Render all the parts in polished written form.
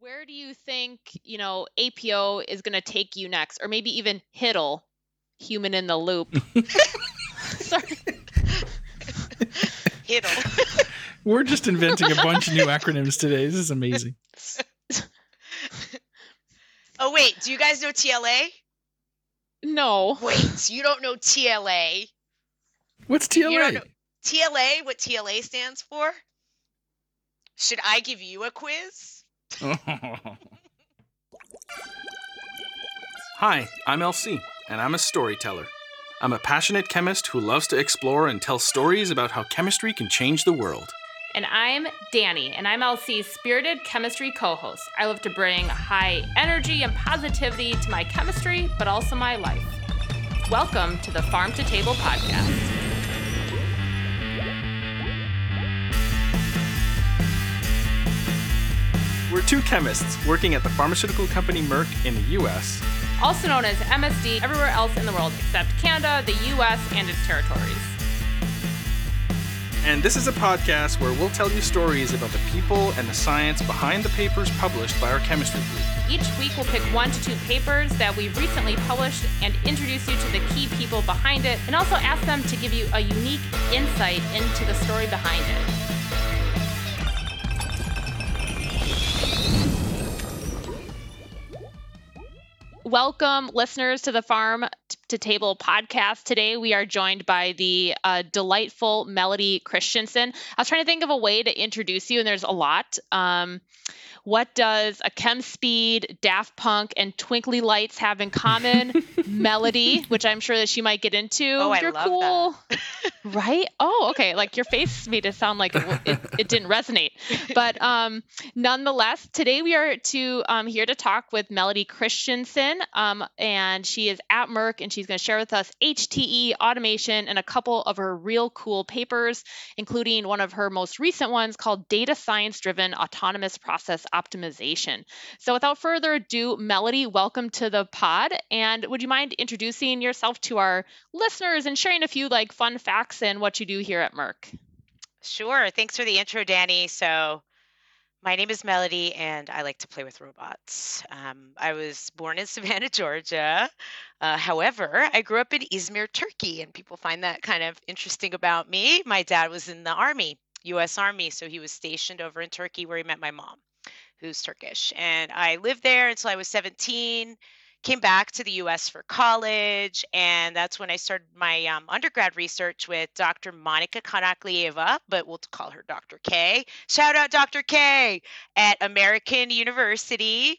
Where do you think, APO is going to take you next? Or maybe even HITL, human in the loop. Sorry. HITL. We're just inventing a bunch of new acronyms today. This is amazing. Oh, wait. Do you guys know TLA? No. Wait, you don't know TLA? What's You don't TLA? know TLA, what TLA stands for? Should I give you a quiz? Hi, I'm LC, and I'm a storyteller. I'm a passionate chemist who loves to explore and tell stories about how chemistry can change the world. And I'm Danny, and I'm LC's spirited chemistry co-host. I love to bring high energy and positivity to my chemistry, but also my life. Welcome to the Farm to Table podcast. We're two chemists working at the pharmaceutical company Merck in the U.S., Also known as MSD everywhere else in the world except Canada, the U.S., and its territories. and this is a podcast where we'll tell you stories about the people and the science behind the papers published by our chemistry group. Each week we'll pick 1 to 2 papers that we recently published and introduce you to the key people behind it, and also ask them to give you a unique insight into the story behind it. Welcome, listeners, to the Farm to Table podcast. Today, we are joined by the delightful Melody Christensen. I was trying to think of a way to introduce you, and there's a lot. What does a ChemSpeed, Daft Punk, and Twinkly Lights have in common? Melody, which I'm sure that she might get into. Oh, You're love cool. that. Right? Oh, okay. Like your face made it sound like it didn't resonate. But nonetheless, today we are here to talk with Melody Christensen. And she is at Merck, and she's going to share with us HTE automation and a couple of her real cool papers, including one of her most recent ones called Data Science Driven Autonomous Process Optimization. So without further ado, Melody, welcome to the pod. And would you mind introducing yourself to our listeners and sharing a few fun facts and what you do here at Merck? Sure. Thanks for the intro, Danny. So my name is Melody, and I like to play with robots. I was born in Savannah, Georgia. However, I grew up in Izmir, Turkey, and people find that kind of interesting about me. My dad was in the Army, U.S. Army, so he was stationed over in Turkey where he met my mom, who's Turkish. And I lived there until I was 17, came back to the U.S. for college, and that's when I started my undergrad research with Dr. Monica Konaklieva, but we'll call her Dr. K. Shout out Dr. K at American University.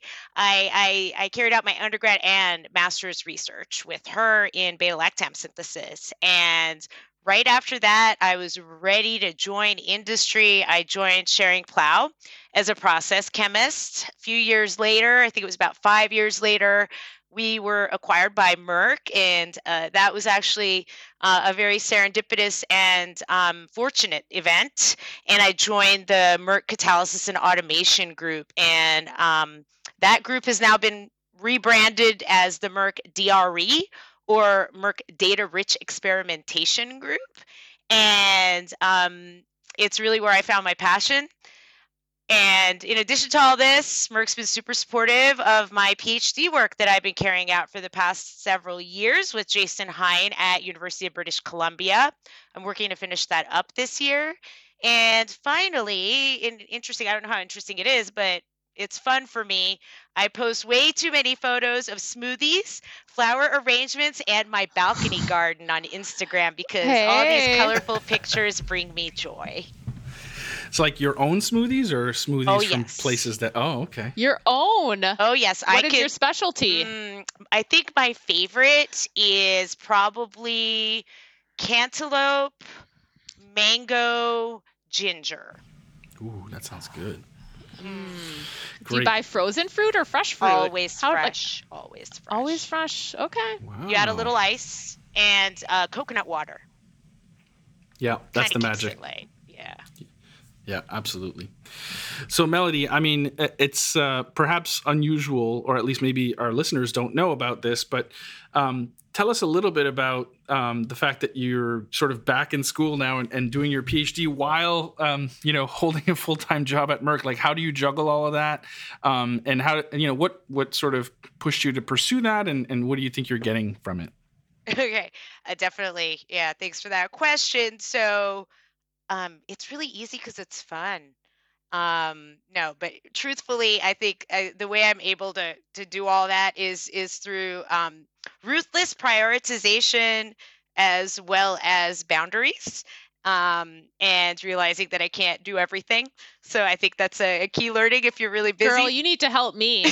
I carried out my undergrad and master's research with her in beta-lactam synthesis, and right after that, I was ready to join industry. I joined Schering-Plough as a process chemist. A few years later, I think it was about 5 years later, we were acquired by Merck, and that was actually a very serendipitous and fortunate event. And I joined the Merck Catalysis and Automation Group, and that group has now been rebranded as the Merck DRE, or Merck Data Rich Experimentation Group. And it's really where I found my passion. And in addition to all this, Merck's been super supportive of my PhD work that I've been carrying out for the past several years with Jason Hein at University of British Columbia. I'm working to finish that up this year. And finally, interesting, I don't know how interesting it is, but it's fun for me. I post way too many photos of smoothies, flower arrangements, and my balcony garden on Instagram because all these colorful pictures bring me joy. It's like your own smoothies or smoothies from yes. places that... Oh, okay. Your own. Oh, yes. What is your specialty? I think my favorite is probably cantaloupe, mango, ginger. Ooh, that sounds good. Do you buy frozen fruit or fresh fruit? Always fresh. Always fresh. Always fresh. Okay. Wow. You add a little ice and coconut water. Yeah, that's the Kinda magic. keeps it light. Yeah. Yeah, absolutely. So, Melody, I mean, it's perhaps unusual, or at least maybe our listeners don't know about this, but tell us a little bit about the fact that you're sort of back in school now and doing your PhD while, holding a full-time job at Merck. Like, how do you juggle all of that? And how, what sort of pushed you to pursue that? And what do you think you're getting from it? Okay, definitely. Yeah, thanks for that question. So, it's really easy because it's fun. No, but truthfully, I think the way I'm able to do all that is through ruthless prioritization as well as boundaries, and realizing that I can't do everything. So I think that's a key learning if you're really busy. Girl, you need to help me.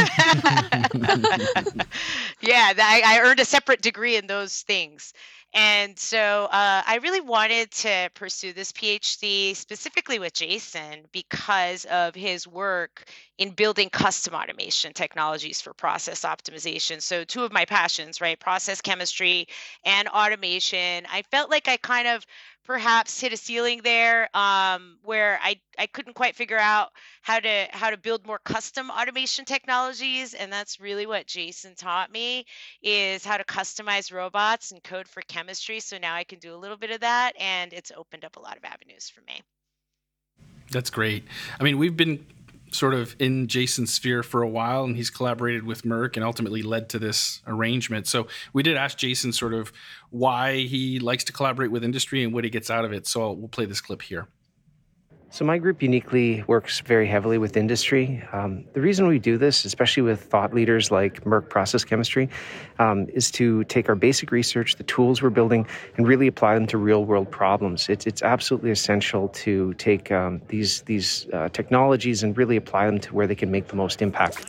Yeah, I earned a separate degree in those things. And so I really wanted to pursue this PhD specifically with Jason because of his work in building custom automation technologies for process optimization. So, two of my passions, right? Process chemistry and automation. I felt like I kind of perhaps hit a ceiling there, where I couldn't quite figure out how to build more custom automation technologies. And that's really what Jason taught me, is how to customize robots and code for chemistry. So now I can do a little bit of that, and it's opened up a lot of avenues for me. That's great. I mean, we've been sort of in Jason's sphere for a while, and he's collaborated with Merck and ultimately led to this arrangement. So we did ask Jason sort of why he likes to collaborate with industry and what he gets out of it. So we'll play this clip here. So my group uniquely works very heavily with industry. The reason we do this, especially with thought leaders like Merck Process Chemistry, is to take our basic research, the tools we're building, and really apply them to real-world problems. It's absolutely essential to take these technologies and really apply them to where they can make the most impact.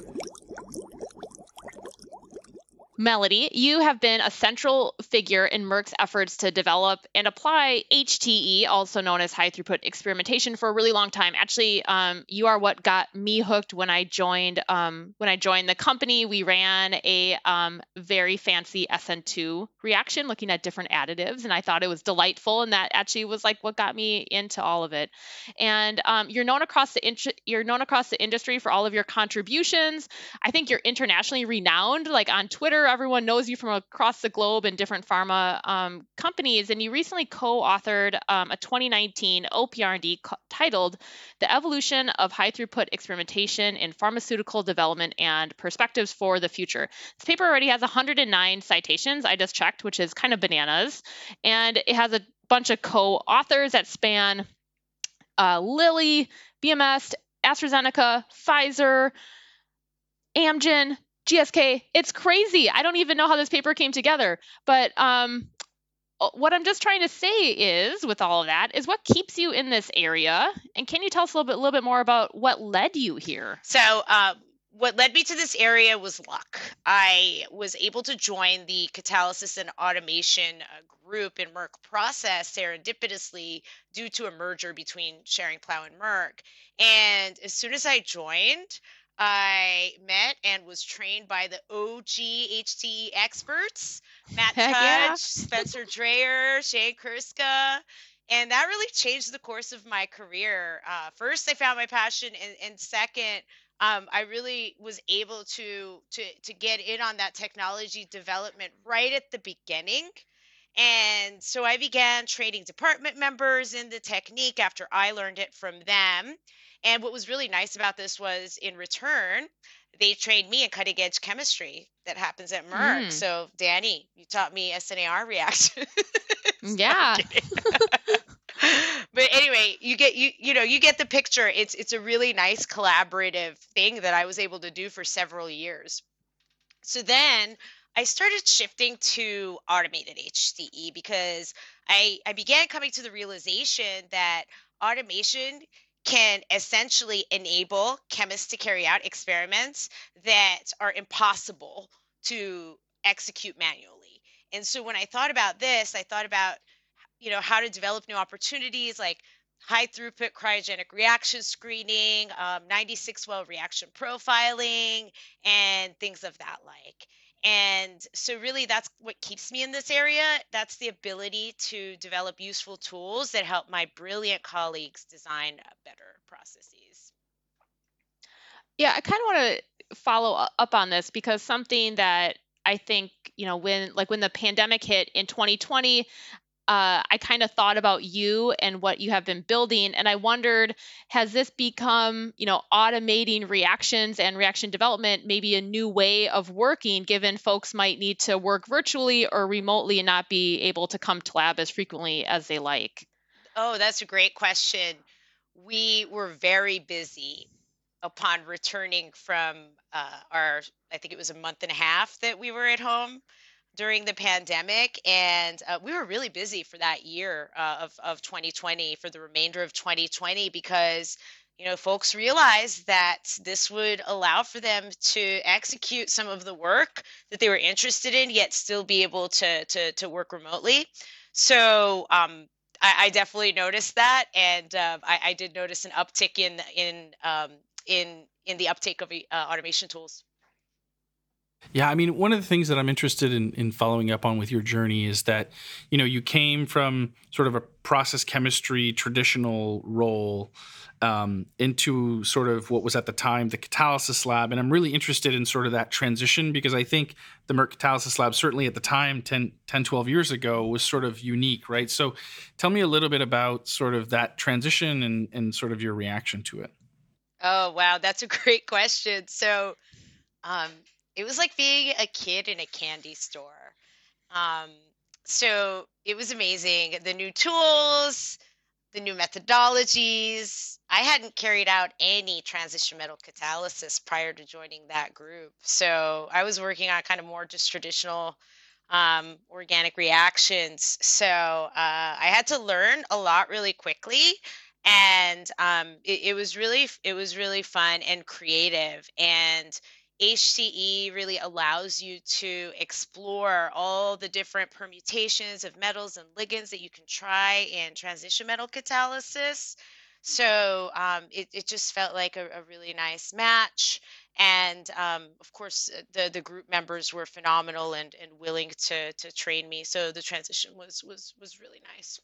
Melody, you have been a central figure in Merck's efforts to develop and apply HTE, also known as high throughput experimentation, for a really long time. Actually, you are what got me hooked when I joined. When I joined the company, we ran a very fancy SN2 reaction, looking at different additives, and I thought it was delightful. And that actually was like what got me into all of it. And you're known across the industry for all of your contributions. I think you're internationally renowned, like on Twitter. Everyone knows you from across the globe in different pharma companies, and you recently co-authored a 2019 OPR&D titled "The Evolution of High Throughput Experimentation in Pharmaceutical Development and Perspectives for the Future." This paper already has 109 citations, I just checked, which is kind of bananas, and it has a bunch of co-authors that span Lilly, BMS, AstraZeneca, Pfizer, Amgen, GSK. It's crazy. I don't even know how this paper came together. But what I'm just trying to say is, with all of that, is what keeps you in this area? And can you tell us a little bit more about what led you here? So, what led me to this area was luck. I was able to join the catalysis and automation group in Merck Process serendipitously due to a merger between Schering-Plough and Merck. And as soon as I joined, I met and was trained by the OG HTE experts, Matt Heck Tudge, yeah. Spencer Dreyer, Shane Kurska. And that really changed the course of my career. First, I found my passion, and second, I really was able to get in on that technology development right at the beginning. And so I began training department members in the technique after I learned it from them. And what was really nice about this was, in return, they trained me in cutting edge chemistry that happens at Merck. So, Danny, you taught me SNAR reaction. Yeah. But anyway, you get the picture. It's a really nice collaborative thing that I was able to do for several years. So then I started shifting to automated HTE because I began coming to the realization that automation can essentially enable chemists to carry out experiments that are impossible to execute manually. And so when I thought about this, I thought about, how to develop new opportunities like high throughput cryogenic reaction screening, 96-well reaction profiling, and things of that like. And so really that's what keeps me in this area. That's the ability to develop useful tools that help my brilliant colleagues design better processes. Yeah, I kind of want to follow up on this because something that I think when the pandemic hit in 2020, I kind of thought about you and what you have been building, and I wondered, has this become, automating reactions and reaction development, maybe a new way of working, given folks might need to work virtually or remotely and not be able to come to lab as frequently as they like? Oh, that's a great question. We were very busy upon returning from I think it was a month and a half that we were at home during the pandemic, and we were really busy for that year of 2020, for the remainder of 2020, because folks realized that this would allow for them to execute some of the work that they were interested in, yet still be able to work remotely. So I definitely noticed that, and I did notice an uptick in the uptake of automation tools. Yeah, I mean, one of the things that I'm interested in following up on with your journey is that, you came from sort of a process chemistry traditional role into sort of what was at the time the catalysis lab. And I'm really interested in sort of that transition, because I think the Merck catalysis lab, certainly at the time, 10, 12 years ago, was sort of unique, right? So tell me a little bit about sort of that transition and sort of your reaction to it. Oh, wow, that's a great question. So um, it was like being a kid in a candy store. Um, so it was amazing. The new tools, the new methodologies. I hadn't carried out any transition metal catalysis prior to joining that group. So I was working on kind of more just traditional organic reactions. So I had to learn a lot really quickly. And it was really fun and creative. And HTE really allows you to explore all the different permutations of metals and ligands that you can try in transition metal catalysis. So it just felt like a really nice match. And of course, the group members were phenomenal and willing to train me. So the transition was really nice.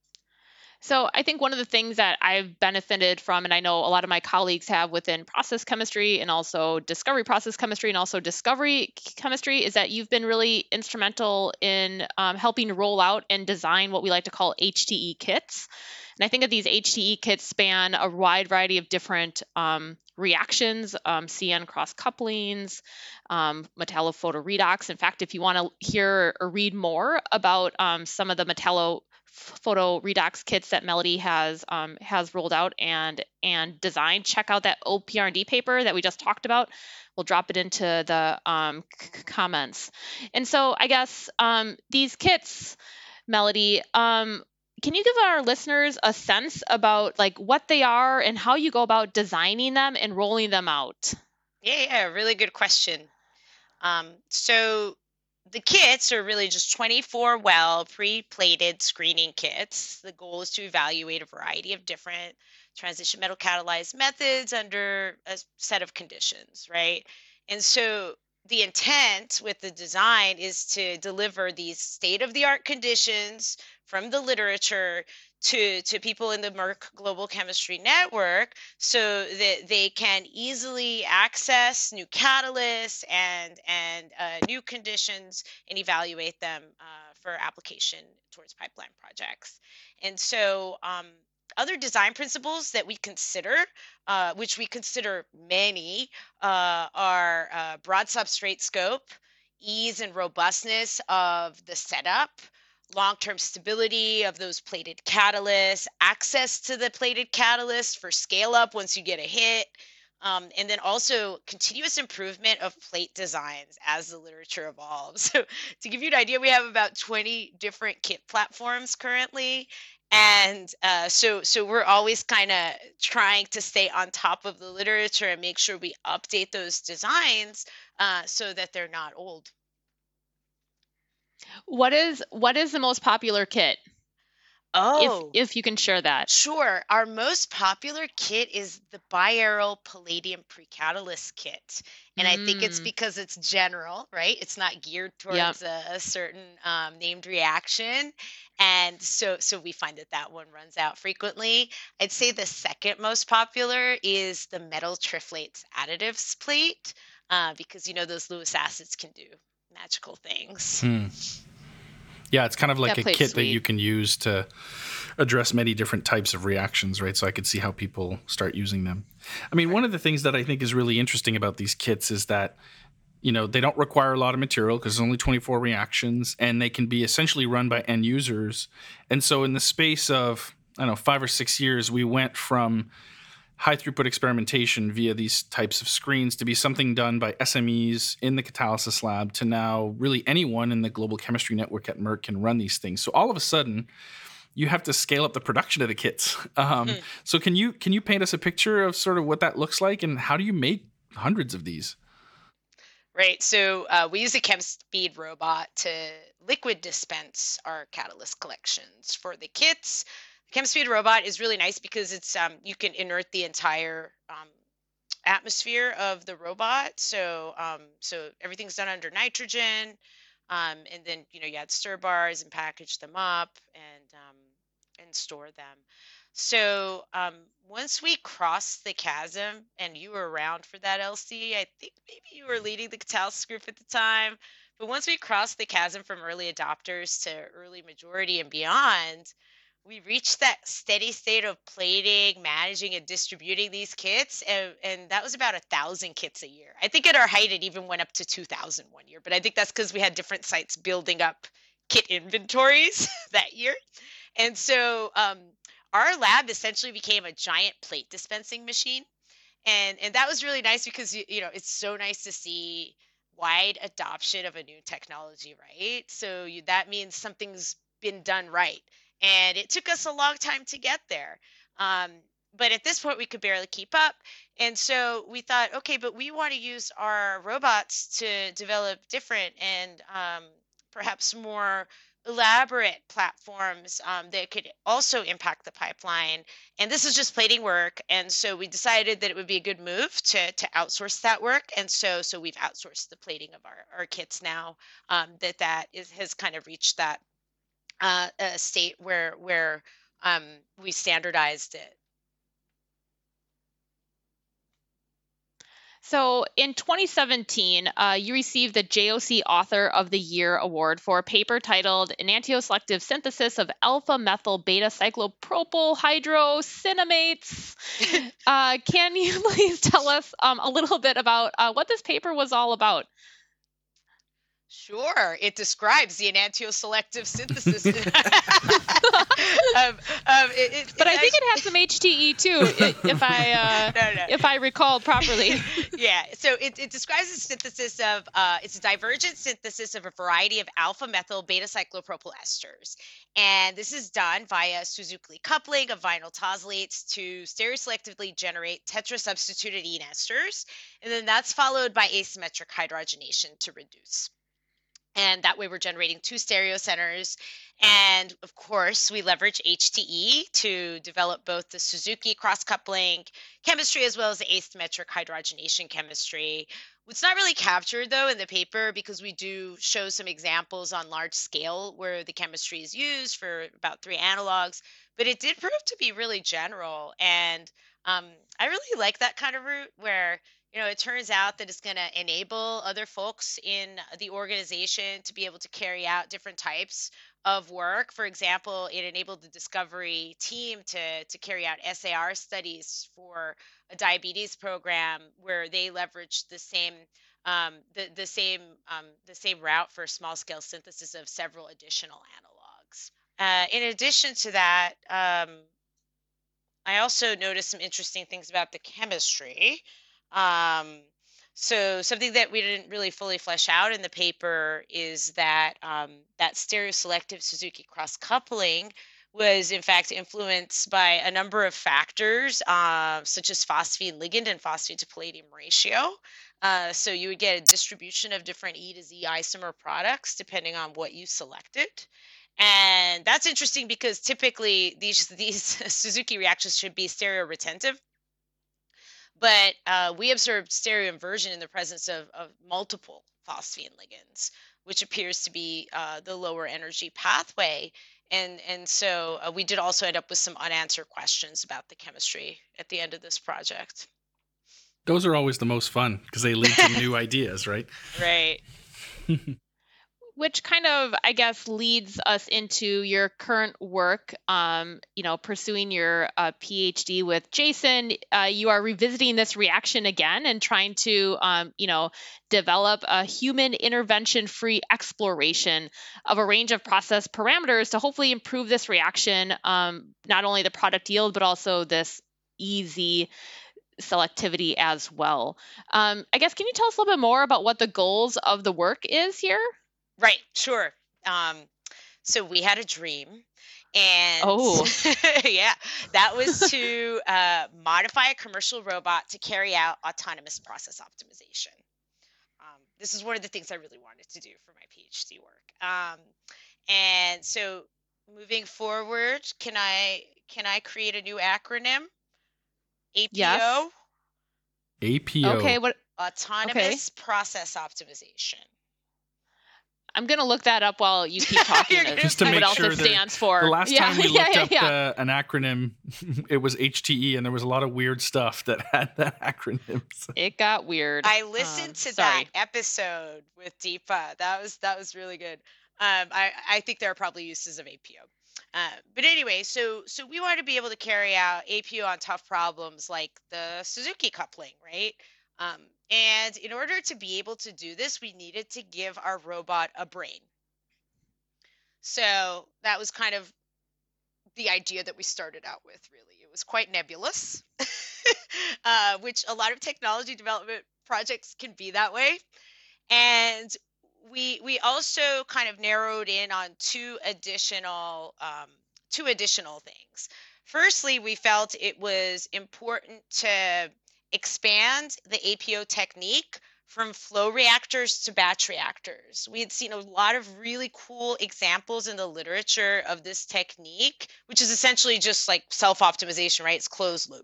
So I think one of the things that I've benefited from, and I know a lot of my colleagues have within process chemistry and also discovery process chemistry and also discovery chemistry, is that you've been really instrumental in helping roll out and design what we like to call HTE kits. And I think that these HTE kits span a wide variety of different reactions, CN cross couplings, metallophotoredox. In fact, if you want to hear or read more about some of the metallophotoredox kits that Melody has rolled out and designed, check out that OPR&D paper that we just talked about. We'll drop it into the comments. And so I guess these kits, Melody, can you give our listeners a sense about like what they are and how you go about designing them and rolling them out? Yeah, really good question. So the kits are really just 24 well pre-plated screening kits. The goal is to evaluate a variety of different transition metal catalyzed methods under a set of conditions, right? And so the intent with the design is to deliver these state-of-the-art conditions from the literature to people in the Merck Global Chemistry Network, so that they can easily access new catalysts and new conditions and evaluate them for application towards pipeline projects. And so other design principles that we consider, which we consider many, are broad substrate scope, ease and robustness of the setup, long-term stability of those plated catalysts, access to the plated catalyst for scale up once you get a hit, and then also continuous improvement of plate designs as the literature evolves. So to give you an idea, we have about 20 different kit platforms currently. And so we're always kind of trying to stay on top of the literature and make sure we update those designs so that they're not old. What is the most popular kit? Oh, if you can share that. Sure. Our most popular kit is the Biaryl Palladium Precatalyst kit. And I think it's because it's general, right? It's not geared towards a certain named reaction. And so we find that one runs out frequently. I'd say the second most popular is the metal triflates additives plate because those Lewis acids can do magical things. Yeah, it's kind of like That a plate's kit that sweet. you can use to address many different types of reactions, right? So I could see how people start using them. I mean, one of the things that I think is really interesting about these kits is that, you know, they don't require a lot of material because there's only 24 reactions, and they can be essentially run by end users. And so in the space of, I don't know, 5 or 6 years, we went from high throughput experimentation via these types of screens to be something done by SMEs in the catalysis lab to now really anyone in the global chemistry network at Merck can run these things. So all of a sudden, you have to scale up the production of the kits. So can you paint us a picture of sort of what that looks like, and how do you make hundreds of these? Right. So we use a ChemSpeed robot to liquid dispense our catalyst collections for the kits. The ChemSpeed robot is really nice because it's you can inert the entire atmosphere of the robot. So so everything's done under nitrogen, and then you add stir bars and package them up and store them. So once we crossed the chasm, and you were around for that, LC, I think maybe you were leading the catalysis group at the time. But once we crossed the chasm from early adopters to early majority and beyond, we reached that steady state of plating, managing, and distributing these kits, and that was about 1,000 kits a year. I think at our height it even went up to 2,000 one year, but I think that's because we had different sites building up kit inventories that year. And so our lab essentially became a giant plate dispensing machine, and that was really nice because it's so nice to see wide adoption of a new technology, right? So that means something's been done right. And it took us a long time to get there. But at this point, we could barely keep up. And so we thought, okay, but we want to use our robots to develop different and perhaps more elaborate platforms that could also impact the pipeline. And this is just plating work. And so we decided that it would be a good move to outsource that work. And so we've outsourced the plating of our kits now, has kind of reached that a state where we standardized it. So in 2017, you received the JOC Author of the Year Award for a paper titled Enantioselective Synthesis of Alpha-Methyl Beta-Cyclopropyl Hydrocinamates. Can you please tell us a little bit about what this paper was all about? Sure. It describes the enantioselective synthesis. But I think it has some HTE too, if I recall properly. Yeah. So it describes the synthesis of it's a divergent synthesis of a variety of alpha-methyl beta-cyclopropyl esters, and this is done via Suzuki coupling of vinyl tosylates to stereoselectively generate tetrasubstituted ene esters, and then that's followed by asymmetric hydrogenation to reduce. And that way we're generating 2 stereocenters. And of course, we leverage HTE to develop both the Suzuki cross-coupling chemistry as well as the asymmetric hydrogenation chemistry. It's not really captured, though, in the paper because we do show some examples on large scale where the chemistry is used for about 3 analogs. But it did prove to be really general. And I really like that kind of route where it turns out that it's going to enable other folks in the organization to be able to carry out different types of work. For example, it enabled the discovery team to carry out SAR studies for a diabetes program where they leveraged the same route for small scale synthesis of several additional analogs. In addition to that, I also noticed some interesting things about the chemistry. So something that we didn't really fully flesh out in the paper is that that stereoselective Suzuki cross-coupling was in fact influenced by a number of factors, such as phosphine ligand and phosphine to palladium ratio. So you would get a distribution of different E to Z isomer products depending on what you selected. And that's interesting because typically these Suzuki reactions should be stereoretentive. But we observed stereoinversion in the presence of multiple phosphine ligands, which appears to be the lower energy pathway. And so we did also end up with some unanswered questions about the chemistry at the end of this project. Those are always the most fun because they lead to new ideas, right? Right. Which kind of, I guess, leads us into your current work, pursuing your PhD with Jason. You are revisiting this reaction again and trying to, develop a human intervention-free exploration of a range of process parameters to hopefully improve this reaction, not only the product yield, but also this easy selectivity as well. I guess, can you tell us a little bit more about what the goals of the work is here? Right, sure. So we had a dream, and yeah, that was to modify a commercial robot to carry out autonomous process optimization. This is one of the things I really wanted to do for my PhD work. And so moving forward, can I create a new acronym? APO? Yes. APO. Okay, what? Autonomous process optimization. I'm going to look that up while you keep talking. Just to make what sure else it stands for. The last time we looked up an acronym, it was HTE, and there was a lot of weird stuff that had that acronym. So. It got weird. I listened to that episode with Deepa. That was really good. I think there are probably uses of APO. But anyway, so we wanted to be able to carry out APO on tough problems like the Suzuki coupling, right? And in order to be able to do this, we needed to give our robot a brain. So that was kind of the idea that we started out with, really. It was quite nebulous, which a lot of technology development projects can be that way. And we also kind of narrowed in on two additional things. Firstly, we felt it was important to expand the APO technique from flow reactors to batch reactors. We had seen a lot of really cool examples in the literature of this technique, which is essentially just like self-optimization, right? It's closed loop.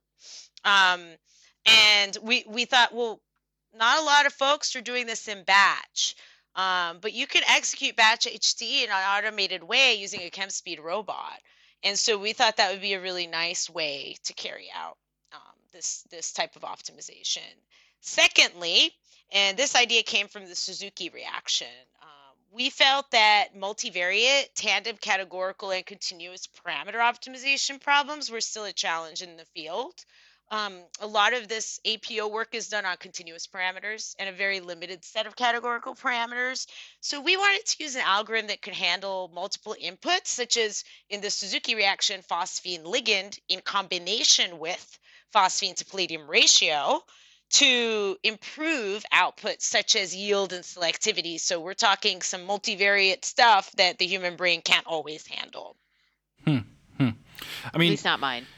And we thought, well, not a lot of folks are doing this in batch, but you can execute batch HT in an automated way using a ChemSpeed robot. And so we thought that would be a really nice way to carry out this type of optimization. Secondly, and this idea came from the Suzuki reaction, we felt that multivariate, tandem categorical, and continuous parameter optimization problems were still a challenge in the field. A lot of this APO work is done on continuous parameters and a very limited set of categorical parameters. So we wanted to use an algorithm that could handle multiple inputs, such as in the Suzuki reaction, phosphine ligand in combination with phosphine to palladium ratio, to improve outputs such as yield and selectivity. So we're talking some multivariate stuff that the human brain can't always handle. I mean, at least not mine.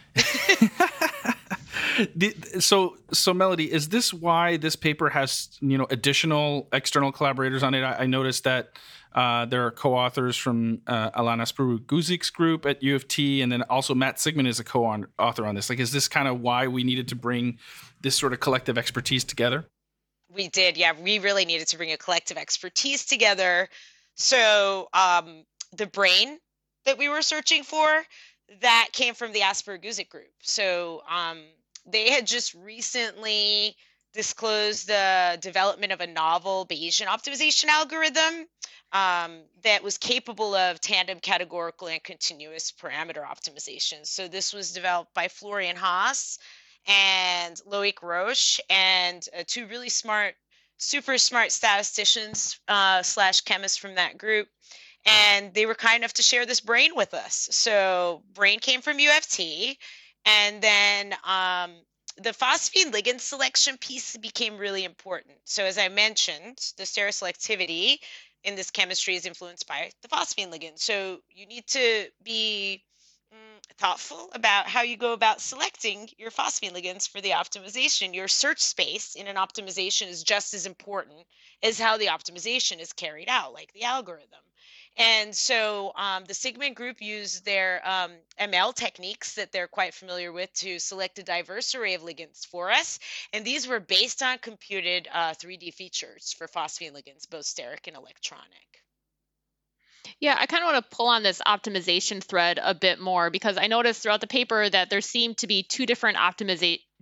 So Melody, is this why this paper has additional external collaborators on it? I noticed that there are co-authors from Alana Spuru-Guzik's group at U of T, and then also Matt Sigman is a co-author on this. Like, is this kind of why we needed to bring this sort of collective expertise together? We did, yeah. We really needed to bring a collective expertise together. So the brain that we were searching for, that came from the Asper-Guzik group. So they had just recently disclosed the development of a novel Bayesian optimization algorithm that was capable of tandem categorical and continuous parameter optimization. So this was developed by Florian Haas and Loic Roche, and two really smart, super smart statisticians / chemists from that group. And they were kind enough to share this brain with us. So brain came from U of T, and then the phosphine ligand selection piece became really important. So as I mentioned, the stereoselectivity in this chemistry is influenced by the phosphine ligand. So you need to be thoughtful about how you go about selecting your phosphine ligands for the optimization. Your search space in an optimization is just as important as how the optimization is carried out, like the algorithm. And so the Sigman group used their ML techniques that they're quite familiar with to select a diverse array of ligands for us. And these were based on computed 3D features for phosphine ligands, both steric and electronic. Yeah, I kind of want to pull on this optimization thread a bit more, because I noticed throughout the paper that there seemed to be two different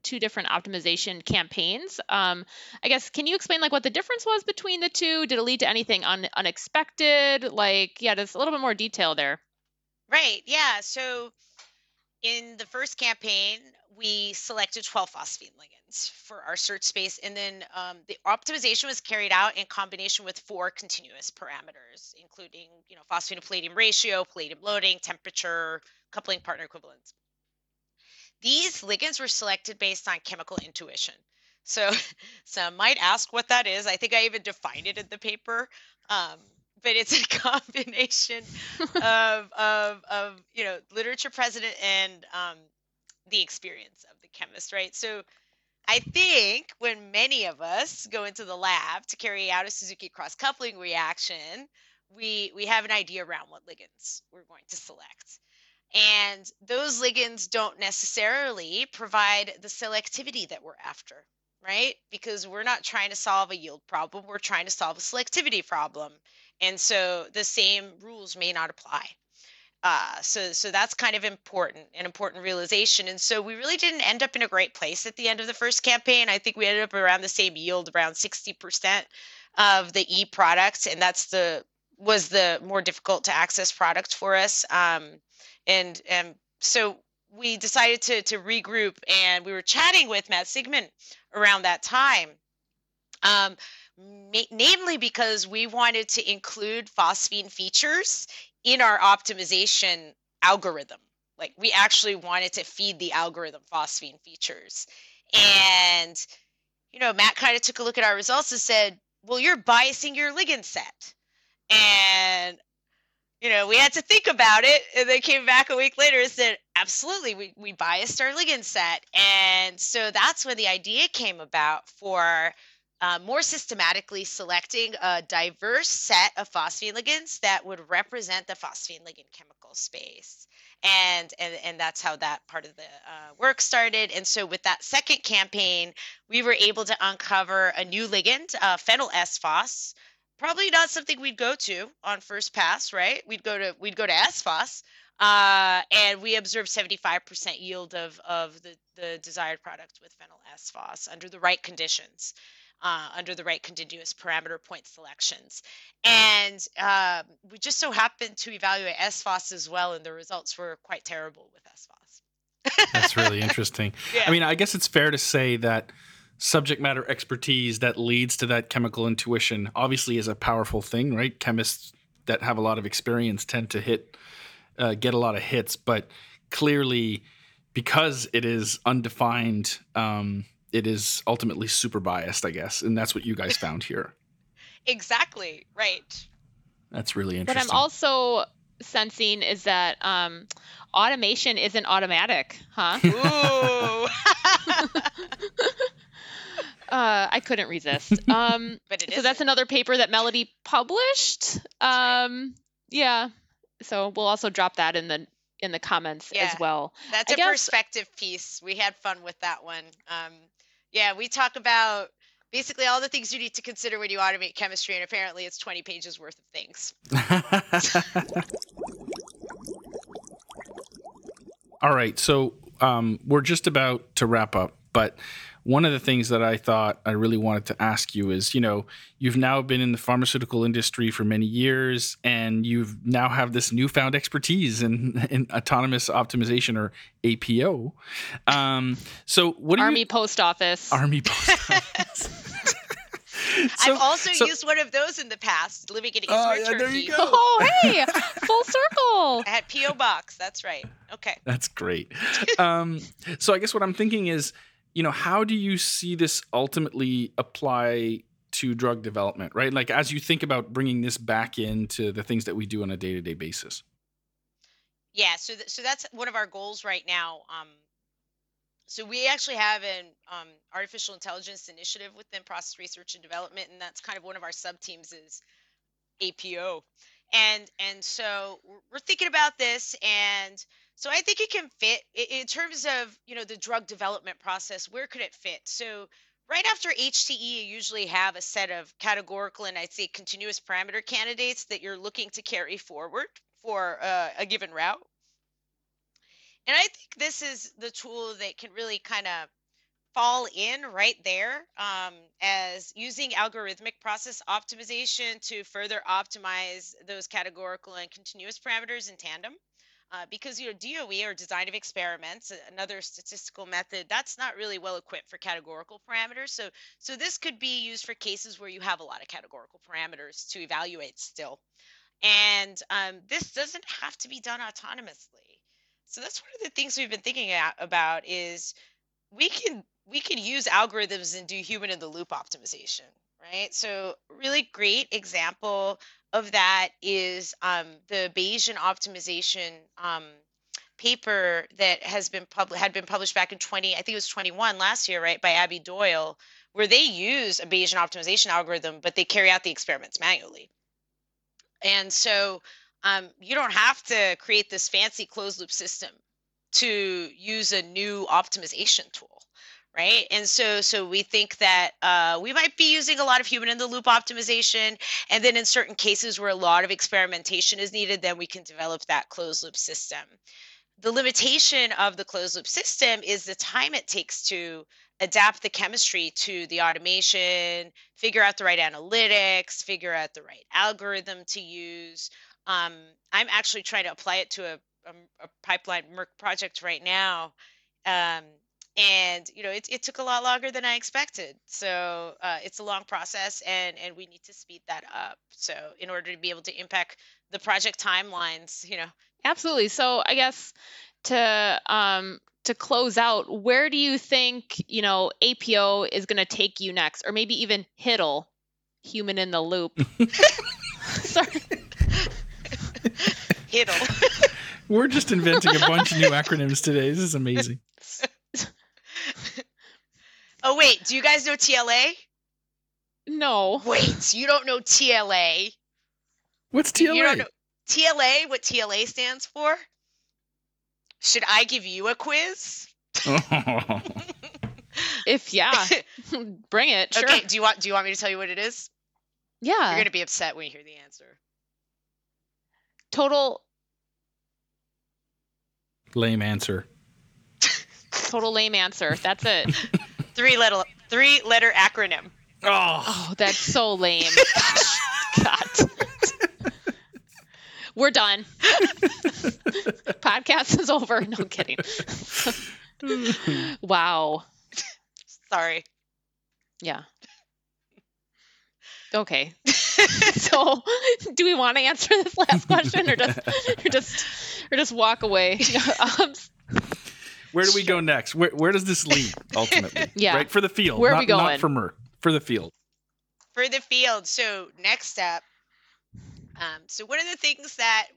two different optimization campaigns. I guess, can you explain like what the difference was between the two? Did it lead to anything unexpected? Like, yeah, there's a little bit more detail there. Right. Yeah. So in the first campaign, we selected 12 phosphine ligands for our search space, and then the optimization was carried out in combination with 4 continuous parameters, including, phosphine to palladium ratio, palladium loading, temperature, coupling partner equivalence. These ligands were selected based on chemical intuition. So some might ask what that is. I think I even defined it in the paper. But it's a combination of literature precedent and the experience of the chemist, right? So I think when many of us go into the lab to carry out a Suzuki cross-coupling reaction, we have an idea around what ligands we're going to select. And those ligands don't necessarily provide the selectivity that we're after, right? Because we're not trying to solve a yield problem, we're trying to solve a selectivity problem. And so the same rules may not apply. So that's kind of an important realization. And so we really didn't end up in a great place at the end of the first campaign. I think we ended up around the same yield, around 60% of the E product, and was the more difficult to access product for us. And so we decided to regroup, and we were chatting with Matt Sigmund around that time. Namely because we wanted to include phosphine features in our optimization algorithm. Like, we actually wanted to feed the algorithm phosphine features. And, Matt kind of took a look at our results and said, well, you're biasing your ligand set. And, we had to think about it. And they came back a week later and said, absolutely, we biased our ligand set. And so that's when the idea came about for more systematically selecting a diverse set of phosphine ligands that would represent the phosphine ligand chemical space. And that's how that part of the work started. And so with that second campaign, we were able to uncover a new ligand, phenyl S-phos. Probably not something we'd go to on first pass, right? We'd go to S-phos, and we observed 75% yield of the desired product with phenyl S-phos under the right conditions. Under the right continuous parameter point selections. And we just so happened to evaluate S-phos as well, and the results were quite terrible with S-phos. That's really interesting. Yeah. I mean, I guess it's fair to say that subject matter expertise that leads to that chemical intuition obviously is a powerful thing, right? Chemists that have a lot of experience tend to get a lot of hits, but clearly because it is undefined, it is ultimately super biased, I guess. And that's what you guys found here. Exactly. Right. That's really interesting. What I'm also sensing is that automation isn't automatic, huh? Ooh. I couldn't resist. But so that's another paper that Melody published. Right. Yeah. So we'll also drop that in the comments as well. That's a perspective piece. We had fun with that one. We talk about basically all the things you need to consider when you automate chemistry, and apparently it's 20 pages worth of things. All right, so we're just about to wrap up, but one of the things that I thought I really wanted to ask you is, you've now been in the pharmaceutical industry for many years, and you've now have this newfound expertise in autonomous optimization, or APO. So what do Army Post Office. Army Post Office. I've also used one of those in the past, living in East Turkey. There you go. Oh, hey, full circle. I had P.O. Box. That's right. Okay. That's great. So I guess what I'm thinking is, how do you see this ultimately apply to drug development, right? Like, as you think about bringing this back into the things that we do on a day-to-day basis. Yeah, so that's one of our goals right now. So we actually have an artificial intelligence initiative within process research and development, and that's kind of one of our sub-teams is APO. And so we're thinking about this, and so I think it can fit in terms of, the drug development process. Where could it fit? So right after HTE, you usually have a set of categorical and I'd say continuous parameter candidates that you're looking to carry forward for a given route. And I think this is the tool that can really kind of fall in right there as using algorithmic process optimization to further optimize those categorical and continuous parameters in tandem. Because DOE, or design of experiments, another statistical method, that's not really well equipped for categorical parameters. So this could be used for cases where you have a lot of categorical parameters to evaluate still. And this doesn't have to be done autonomously. So that's one of the things we've been thinking about is we can use algorithms and do human in the loop optimization, right? So really great example of that is the Bayesian optimization paper that had been published back in I think it was 21 last year, right, by Abby Doyle, where they use a Bayesian optimization algorithm, but they carry out the experiments manually. And so you don't have to create this fancy closed loop system to use a new optimization tool, right? And so we think that we might be using a lot of human in the loop optimization, and then in certain cases where a lot of experimentation is needed, then we can develop that closed loop system. The limitation of the closed loop system is the time it takes to adapt the chemistry to the automation, figure out the right analytics, figure out the right algorithm to use. I'm actually trying to apply it to a pipeline Merck project right now. And it took a lot longer than I expected. So it's a long process, and we need to speed that up. So in order to be able to impact the project timelines, Absolutely. So I guess to close out, where do you think, APO is going to take you next, or maybe even HITL, human in the loop? Sorry. HITL. We're just inventing a bunch of new acronyms today. This is amazing. Oh, wait. Do you guys know TLA? No. Wait. You don't know TLA? What's TLA? You don't know TLA, what TLA stands for? Should I give you a quiz? Bring it. Sure. Okay. Do you want me to tell you what it is? Yeah. You're going to be upset when you hear the answer. Total lame answer. Total lame answer. That's it. Three-letter acronym. Oh, that's so lame. God. We're done. Podcast is over. No kidding. Wow. Sorry. Yeah. Okay. So, do we want to answer this last question, or just walk away? Where do we go next? Where does this lead ultimately? Yeah. Right, for the field. Where are we going? Not for Merck. For the field. For the field. So next step. So one of the things that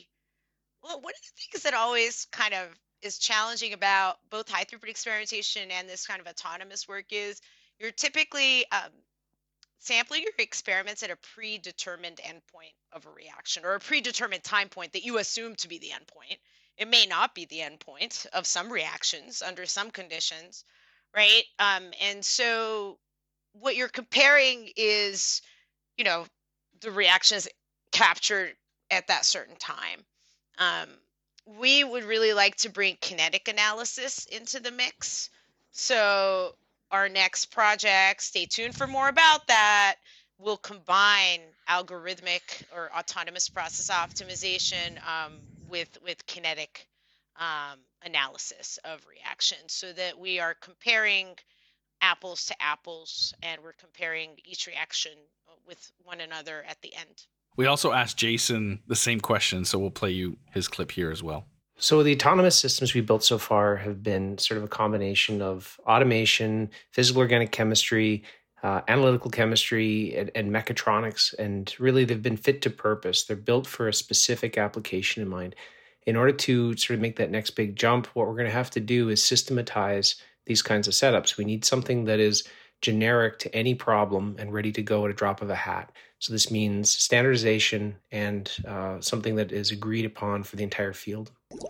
always kind of is challenging about both high throughput experimentation and this kind of autonomous work is you're typically sampling your experiments at a predetermined endpoint of a reaction, or a predetermined time point that you assume to be the endpoint. It may not be the endpoint of some reactions under some conditions, right? And so what you're comparing is, the reactions captured at that certain time. We would really like to bring kinetic analysis into the mix. So our next project, stay tuned for more about that, will combine algorithmic or autonomous process optimization with kinetic analysis of reactions, so that we are comparing apples to apples, and we're comparing each reaction with one another at the end. We also asked Jason the same question, so we'll play you his clip here as well. So the autonomous systems we built so far have been sort of a combination of automation, physical organic chemistry, analytical chemistry, and mechatronics. And really, they've been fit to purpose. They're built for a specific application in mind. In order to sort of make that next big jump, what we're going to have to do is systematize these kinds of setups. We need something that is generic to any problem and ready to go at a drop of a hat. So this means standardization and something that is agreed upon for the entire field.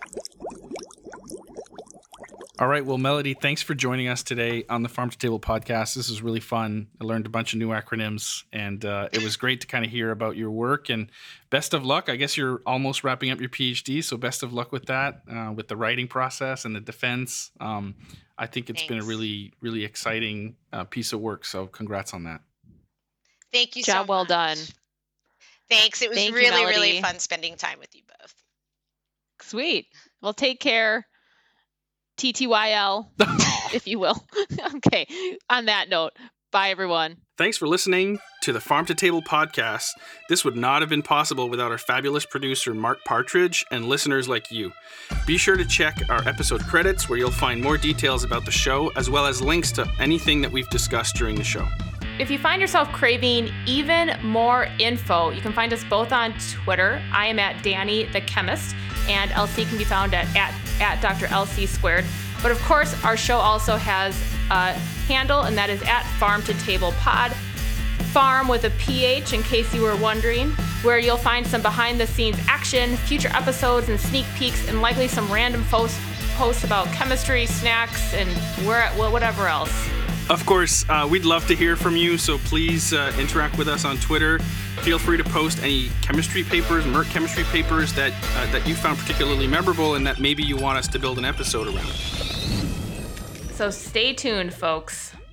All right. Well, Melody, thanks for joining us today on the Farm to Table podcast. This was really fun. I learned a bunch of new acronyms, and it was great to kind of hear about your work. And best of luck. I guess you're almost wrapping up your PhD, so best of luck with that, with the writing process and the defense. I think it's been a really, really exciting piece of work. So congrats on that. Thank you so Job much. well done. Thanks. It was Thank you, really, really Melody. fun spending time with you both. Sweet. Well, take care, TTYL, if you will. Okay. On that note, bye, everyone. Thanks for listening to the Farm to Table podcast. This would not have been possible without our fabulous producer, Mark Partridge, and listeners like you. Be sure to check our episode credits where you'll find more details about the show, as well as links to anything that we've discussed during the show. If you find yourself craving even more info, you can find us both on Twitter. I am at Danny the Chemist, and LC can be found at Dr. LC Squared. But of course, our show also has a handle, and that is at Farm to Table Pod. Farm with a PH, in case you were wondering, where you'll find some behind-the-scenes action, future episodes, and sneak peeks, and likely some random posts about chemistry, snacks, and whatever else. Of course, we'd love to hear from you, so please interact with us on Twitter. Feel free to post any chemistry papers, Merck chemistry papers that you found particularly memorable and that maybe you want us to build an episode around. So stay tuned, folks.